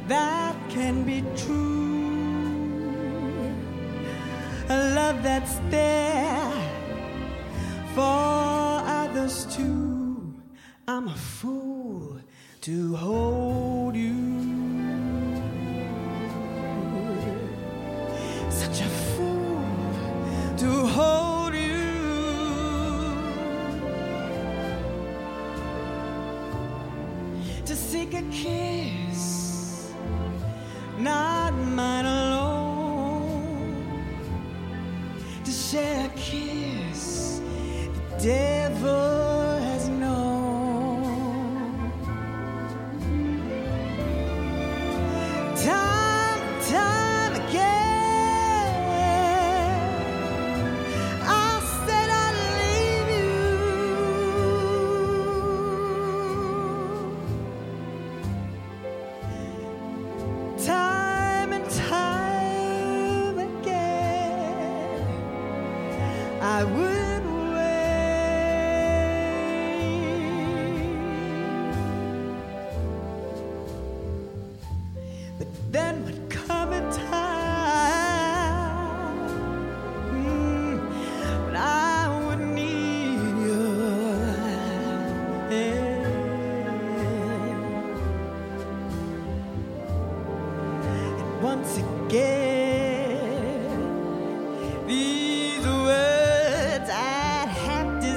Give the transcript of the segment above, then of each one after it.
that can be true, a love that's there for others too. I'm a fool to hold you, such a fool to hold you, to seek a kiss, not mine alone, to share a kiss the devil has known. Time again, I said I'd leave you. Time and time again, I would wait. But then would come a time when I would need your hand. And once again, these words I'd have to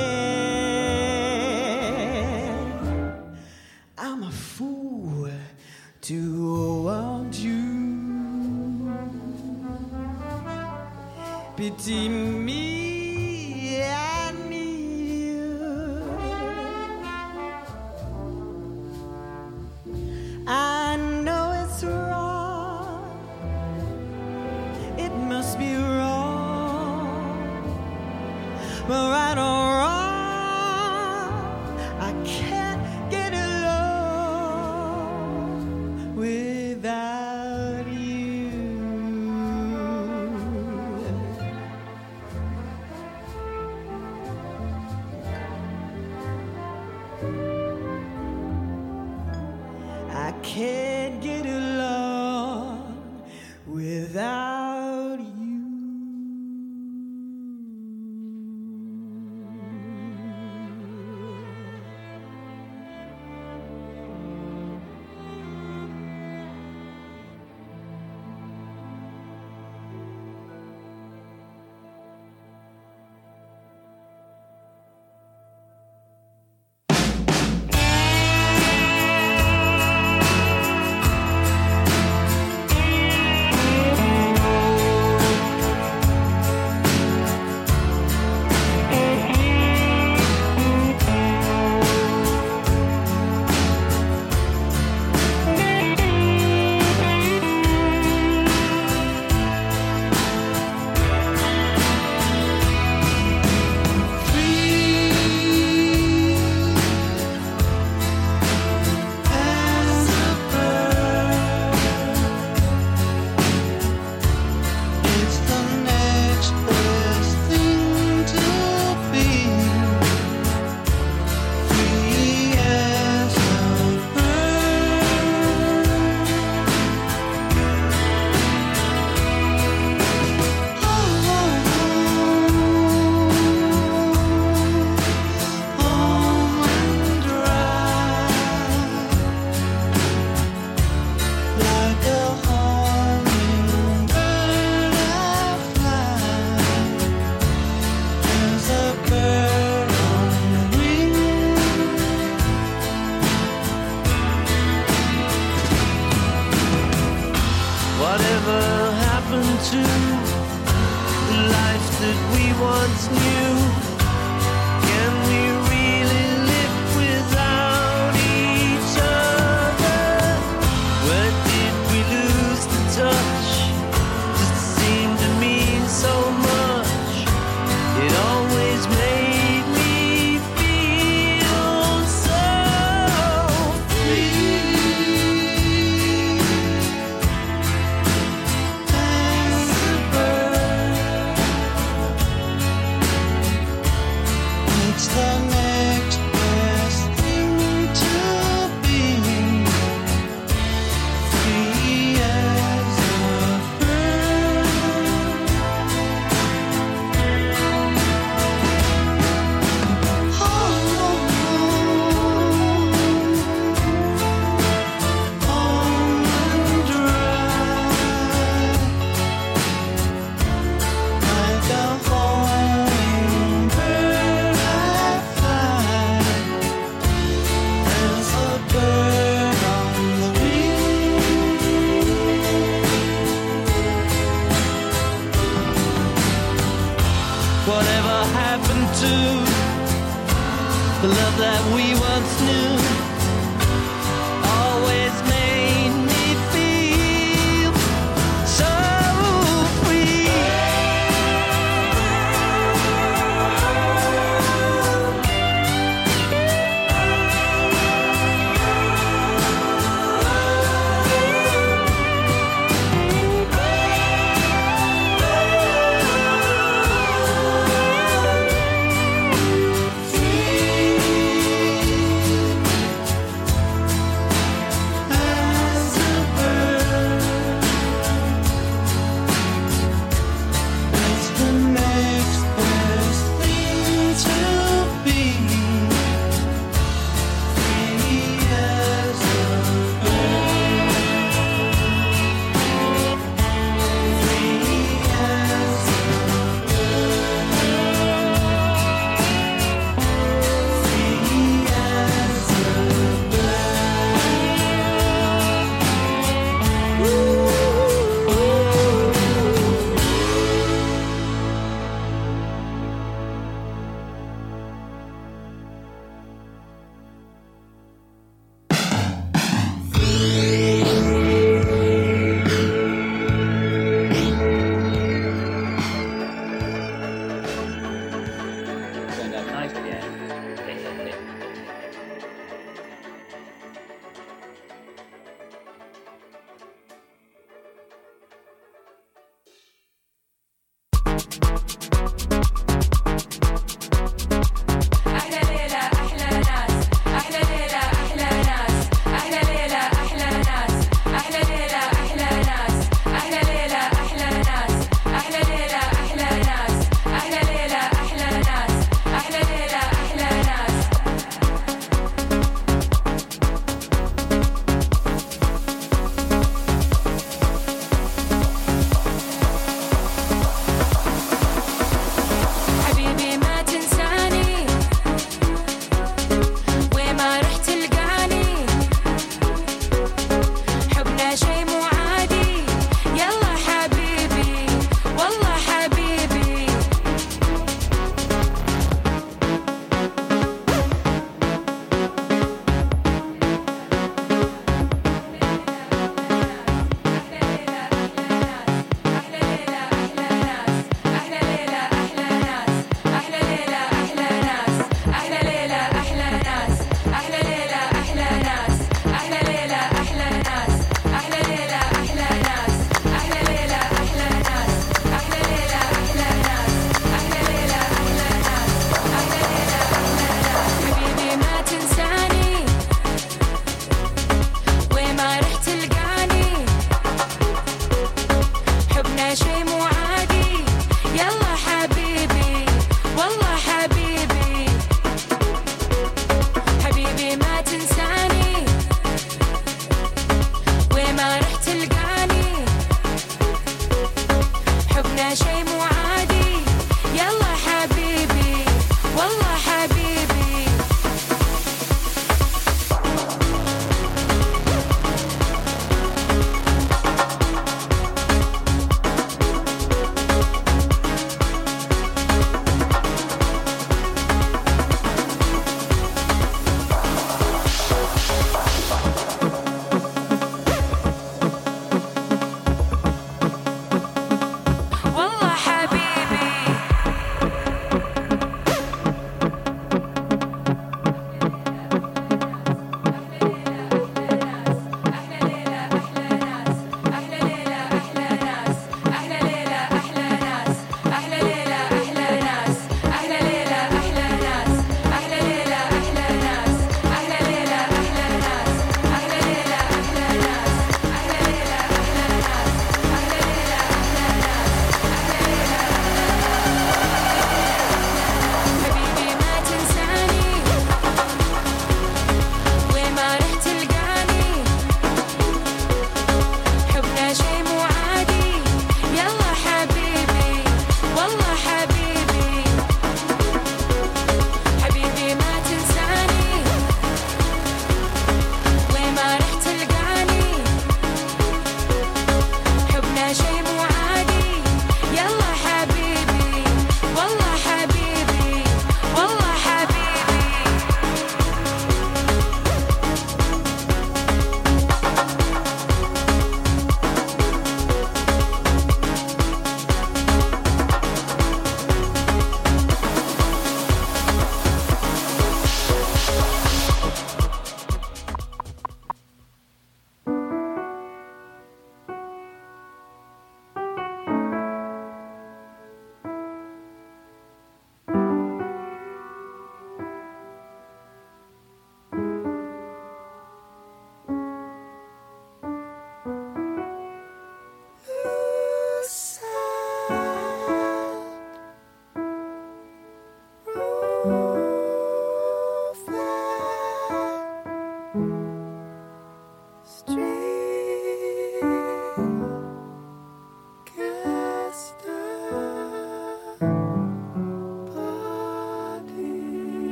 say. I'm a fool to want you. Pity me, I need you. I know it's wrong. It must be wrong. But right or wrong, I can't get along without you. I can't get along without you. that we once knew always made me feel so free.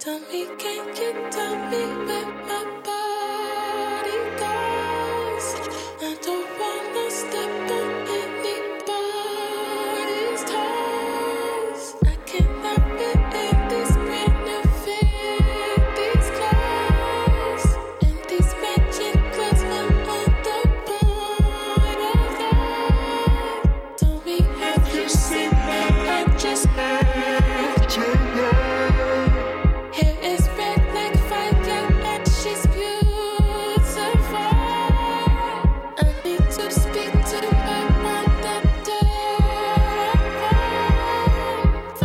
Tell me, can you tell me where my body goes? I don't wanna step on anybody's toes. I cannot fit in these renovated these clothes, and these matching clothes are on the borderline. Tell me, have you seen her? I just heard tonight. Hair is red like fire and she's beautiful. I need to speak to her on the telephone.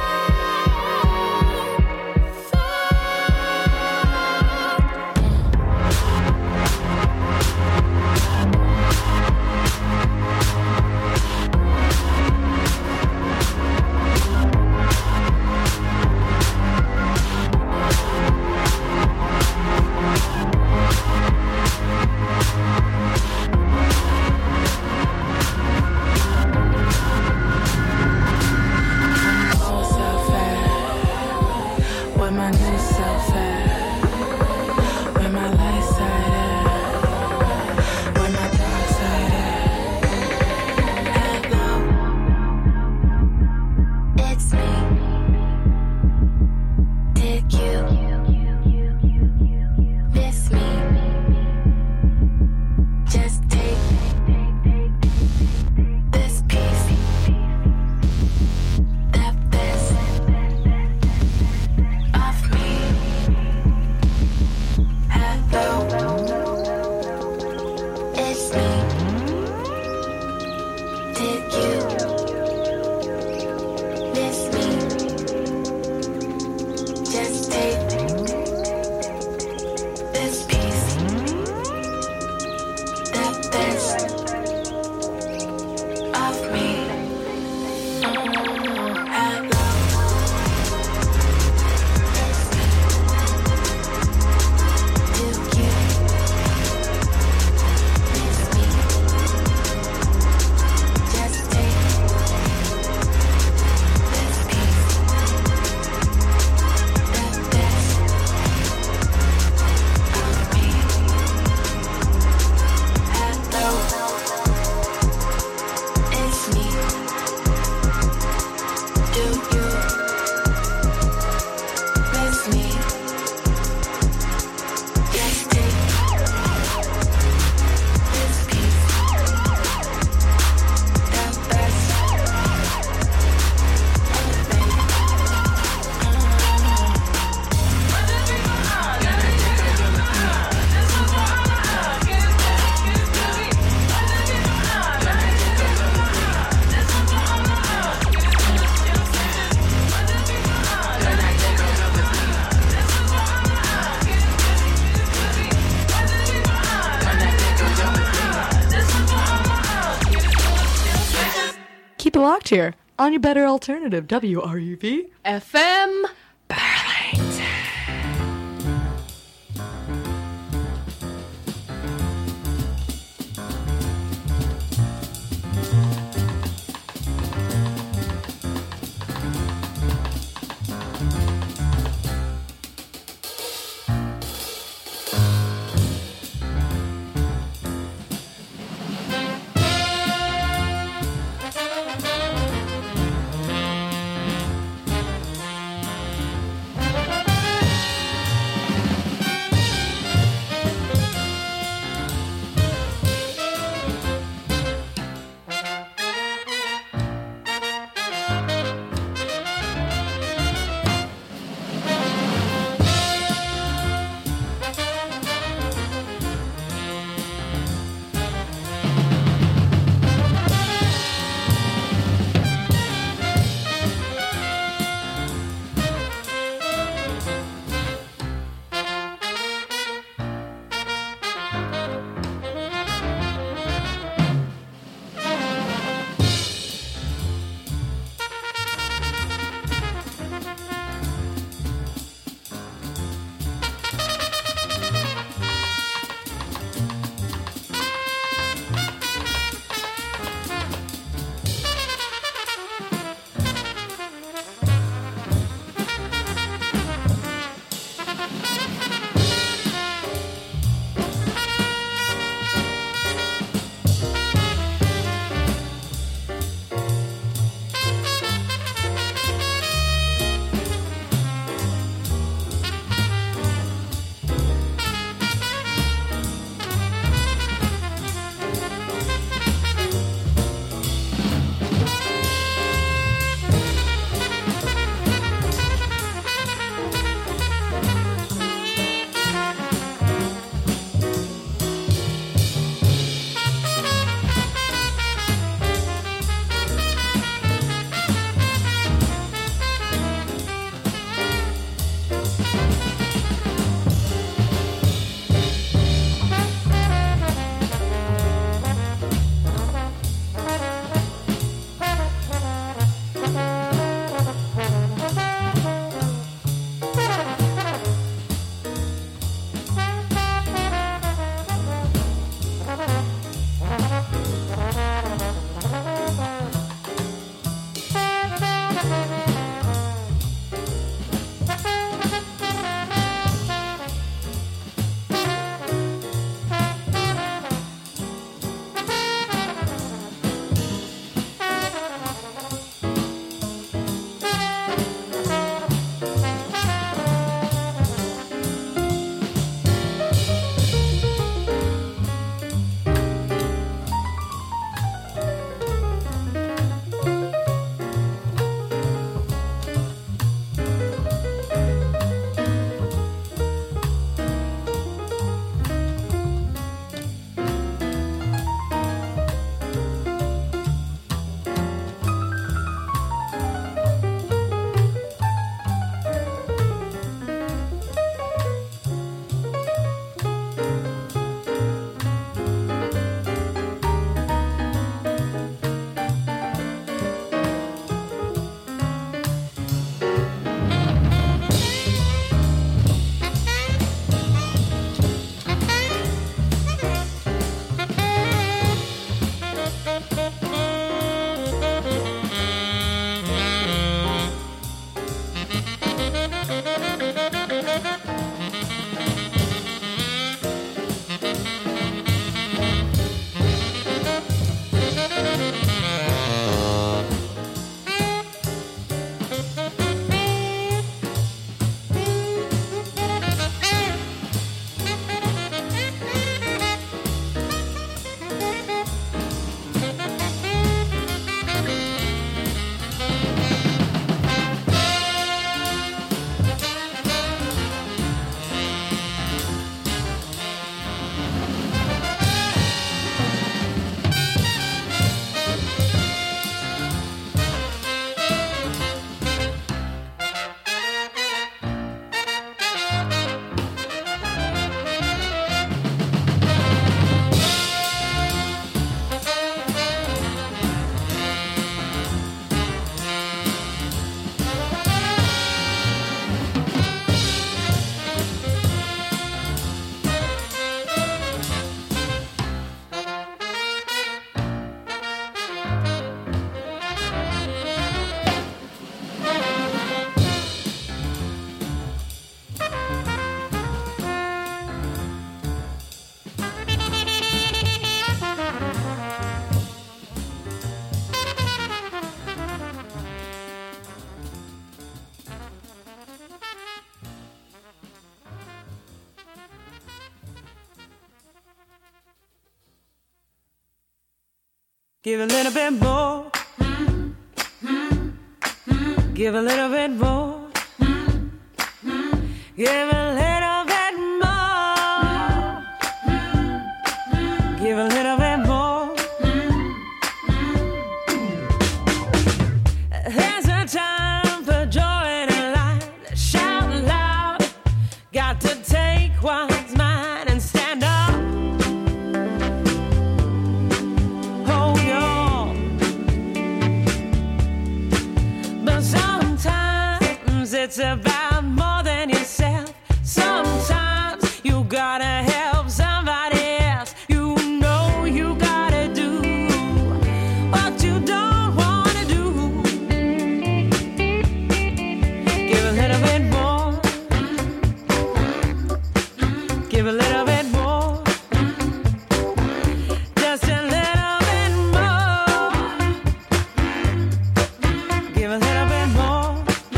Oh, so fast. Where my nights so fast. Where my light side at. Where my dark side at. Hello, it's me. Did you miss me? Just take this piece. That best of me. Hello, it's me. Did you miss me? Just take this piece. That best of me. Hello. Keep it locked here on your better alternative, WRUV. FM. Give a little bit more. Give a little bit more. Give a little bit more. Give a little bit more. There's a time for joy in life. Shout loud. Got to take one's mind and stand up. Hold on. But sometimes it's about more than yourself. Sometimes you gotta help somebody else. You know you gotta do what you don't wanna do. Give a little bit more. Give a little bit more. Just a little bit more. Give a little bit more.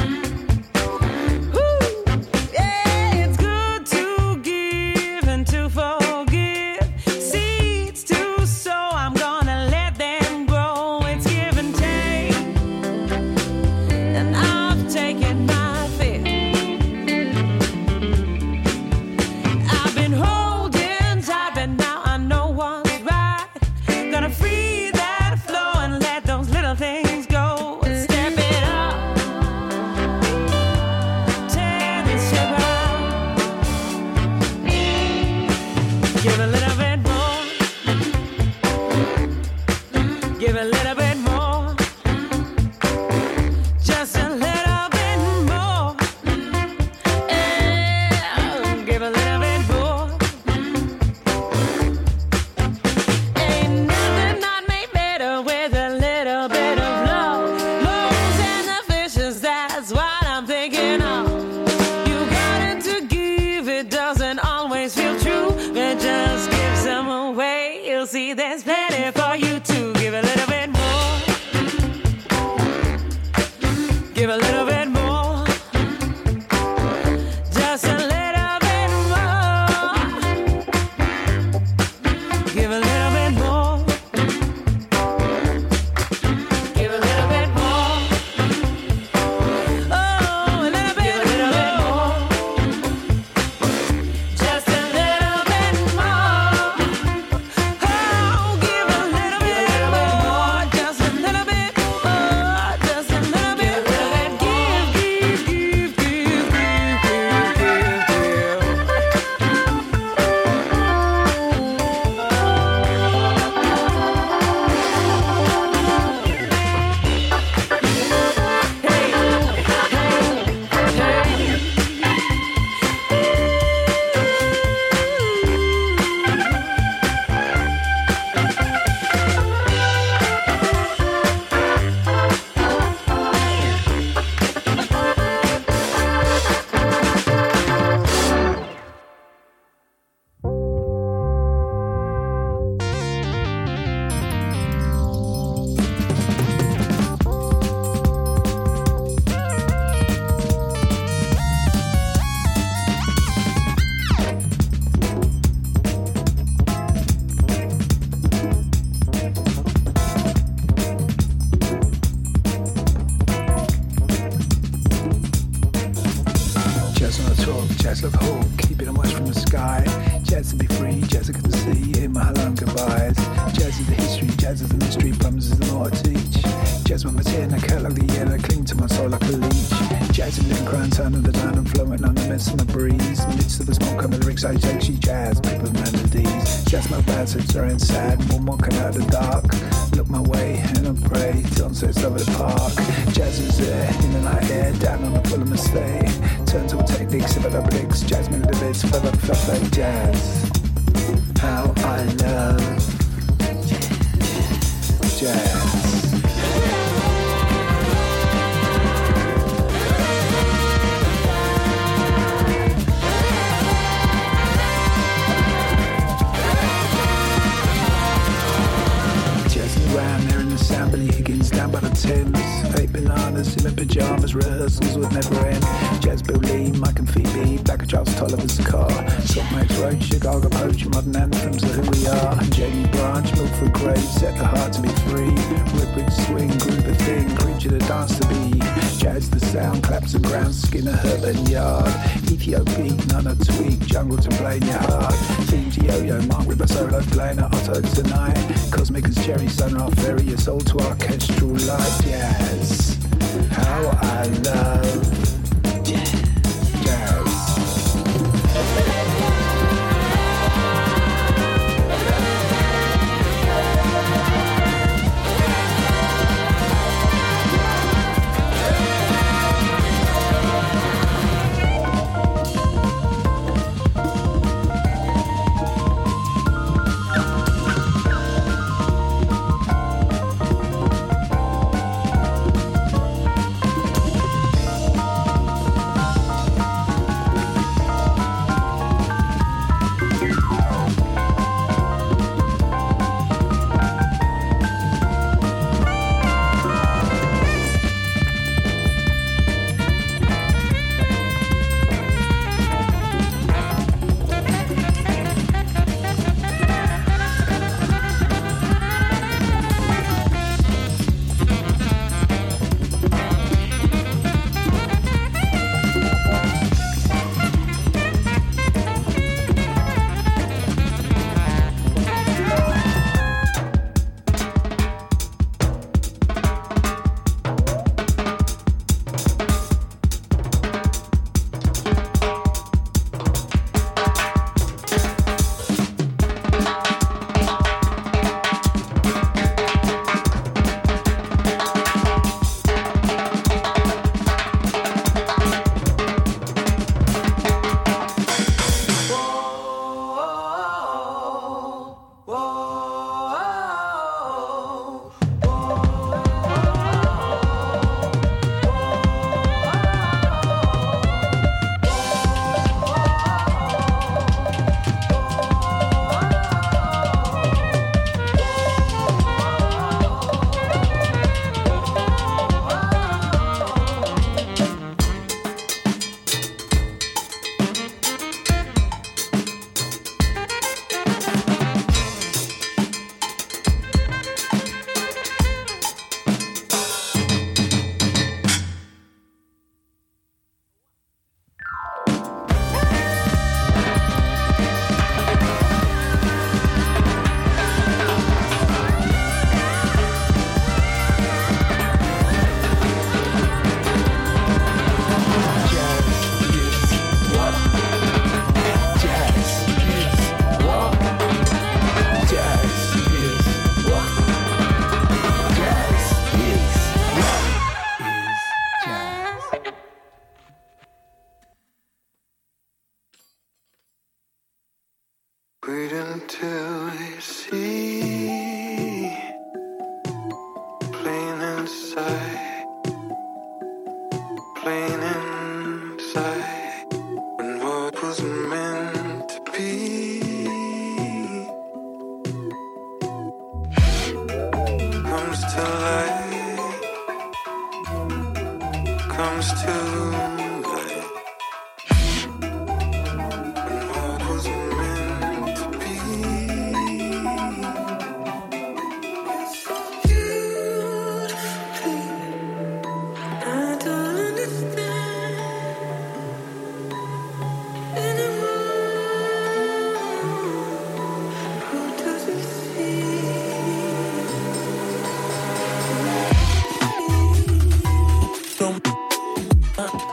Woo! Yeah, it's good to give and to forgive. Seeds to sow, I'm gonna let them grow. It's give and take, and I've taken my fill. I've been holding tight, but now I know what's right. Gonna free that flow and let those little things go. Step it up, take it step out. Give a little bit more. Give a little bit more. Just a little bit more. Yeah, give a little bit more. Ain't nothing not made better with a little bit of love. Loaves and the fishes, that's what I'm thinking of. You got it to give, it doesn't always feel true, but just give some away. You'll see there's plenty for you too. Give a little bit more. Give a little bit more. Just a little bit more. Give a little bit more. Give a little bit more. Oh, a little bit more. Just a little bit more. Oh, give a little bit more. Just a little bit more. Just a little bit more. Give, give, give, give, give, give, give, give. Jazz on the top, jazz like hope, keeping a watch from the sky. Jazz to be free, jazz I can see in my hello and goodbyes. Jazz is the history, jazz is the mystery, promises the more I teach. Jazz with my tear and I cut like the yellow, cling to my soul like a leech. Jazz in living crown, turn of the land, I'm flowing on the midst of the breeze. Midst of the smoke, coming lyrics, I take she jazz, paper melodies. Jazz my bad, so it's and sad, one walking out of the dark. Look my way and I pray, till it's over the park. Jazz is there, in the night air, down on the full of mistake. Turn to a technique, sip at the bricks, jazz melodies, fluff like jazz. How I love jazz. Jazzing around there in the sound Billy Higgins down by the Thames. 8 bananas in my pyjamas, rehearsals would never end. Jazz Bill Lee, Mike and Phoebe, back of Charles Tolliver's car. Soft Max Roach, Chicago Poach, modern anthems of who we are. Jamie Branch, Milford Grave, set the heart to be free. Riprid swing, groove a thing, creature to dance to be. Jazz the sound, claps the ground, Skinner, Herbert Yard. Ethiopia, Nana Tweak, jungle to play in your heart. Team Yo-Yo, Mark Ripper solo playing at Otto tonight. Cosmic as Cherry, Sunrise Ferry, it's all to orchestral light jazz. How I love jazz. Wait until you see plain inside, plain inside, when what was meant to be comes to light, comes to light. When what was meant to be is so beautifully. I don't understand anyone who doesn't see. Don't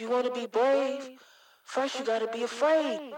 you wanna be brave, first you gotta be afraid.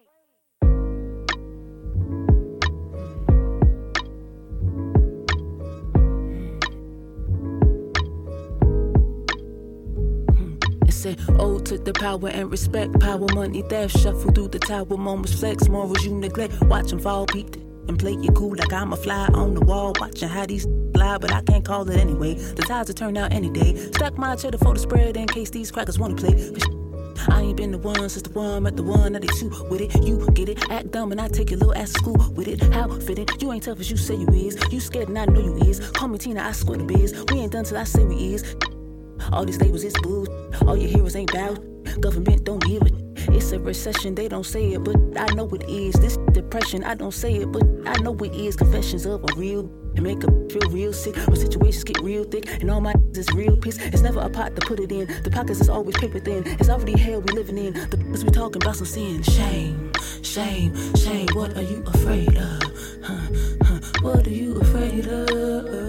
Ode to the power and respect. Power, money, theft, shuffle through the tower. Moments flex, morals you neglect. Watch them fall, peep and play it cool like I'm a fly on the wall. Watching how these lie, but I can't call it anyway. The tides will turn out any day. Stack my cheddar for the spread in case these crackers wanna play. I ain't been the one since the one met the one that they shoot with it. You get it, act dumb and I take your little ass to school with it. How fitting, you ain't tough as you say you is. You scared and I know you is. Call me Tina, I swear the biz. We ain't done till I say we is. All these labels is boo. All your heroes ain't bout. Government don't give it. It's a recession, they don't say it, but I know it is. This depression, I don't say it, but I know it is. Confessions of a real and make a feel real sick. When situations get real thick and all my is real piss. It's never a pot to put it in. The pockets is always paper thin. It's already hell we living in. The we talking about some sin. Shame, shame, shame. What are you afraid of? What are you afraid of?